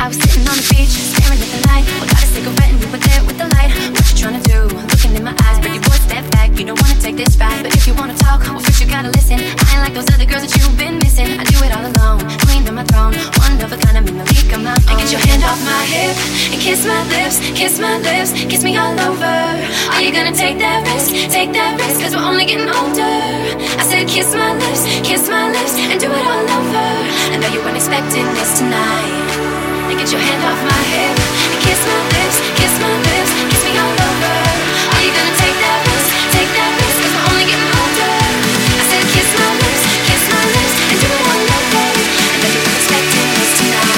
I was sitting on the beach, staring at the night. I got a cigarette and you were there with the light. What you trying to do? Looking in my eyes, pretty boy, step back. You don't wanna take this ride, but if you wanna talk, well first you gotta listen. I ain't like those other girls that you've been missing. I do it all alone, queen of my throne, one of a kind, I'm in the league of my own. And get your hand off my hip and kiss my lips, kiss my lips, kiss me all over. Are you gonna take that risk? Take that risk, 'cause we're only getting older. I said kiss my lips, and do it all over. I know you weren't expecting this tonight. And get your hand off my hip and kiss my lips, kiss me all over. Are you gonna take that risk? Take that risk, 'cause we're only getting older. I said kiss my lips, and do it all over. I know you weren't expecting this tonight.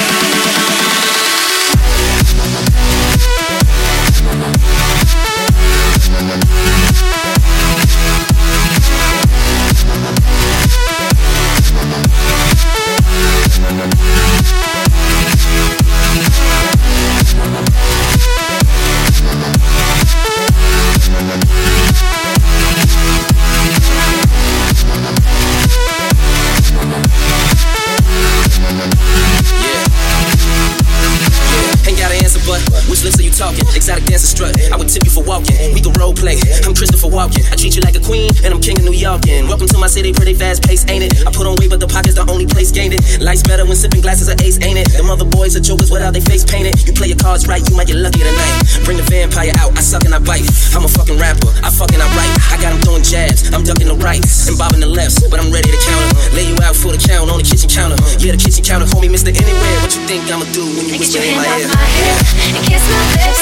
Which lips are you talking? Exotic dancer strut. I would tip you for walking. We can role play. I'm Christopher Walken. I treat you like a queen, and I'm king of New York. And welcome to my city, pretty fast pace, ain't it? I put on weight, but the pocket's the only place gained it. Life's better when sipping glasses of ace, ain't it? Them other boys are jokers without they face painted. You play your cards right, you might get lucky tonight. Bring the vampire out, I suck and I bite. I'm a fucking rapper, I fucking I write. I got him throwing jabs, I'm ducking the rights and bobbing the lefts, but I'm ready to counter. Lay you out for the count on the kitchen counter. Yeah, the kitchen counter, call me Mr. Anywhere. What you think I'ma do when you whisper in my ear? And kiss my lips,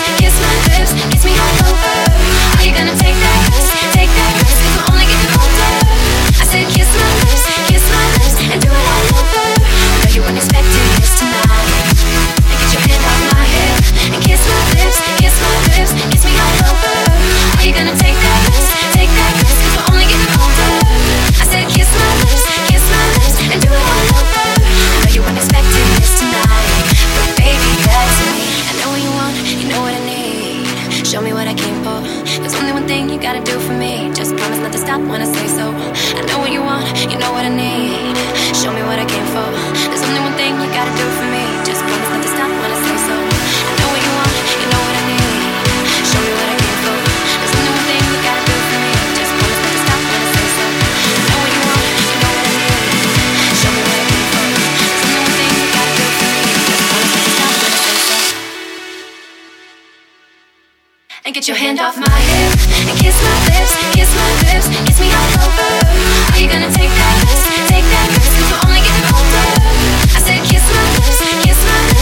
kiss me all over. Are you gonna take that risk? Take that risk, 'cause we're only getting older. I said kiss my lips, and do it all over. I know you weren't expecting this tonight. And get your hand off my hip and kiss my lips, kiss me all over. Are you gonna take that risk? Take that risk, 'cause we're only getting older. I said kiss my lips, and do it all over. I know you weren't expecting this tonight, but baby, that's me. I know what you want, you know what I need. Show me what I came for. There's only one thing you gotta do for me. Just promise not to stop when I say so. I know what you want, you know what I need. Show me what I came for. There's only one thing you gotta do for me. Just promise not to stop when I say so. I know what you want, you know what I need. Show me what I came for. There's only one thing you gotta do for me. Just promise not to stop when I say so. I know what you want, you know what I need. Show me what I came for. There's only one thing you gotta do for me. Just promise not to stop when I say so. And get your hand off my hip and kiss my lips, kiss me all over. Are you gonna take that risk? Take that risk, 'cause we're only getting older. I said kiss my lips,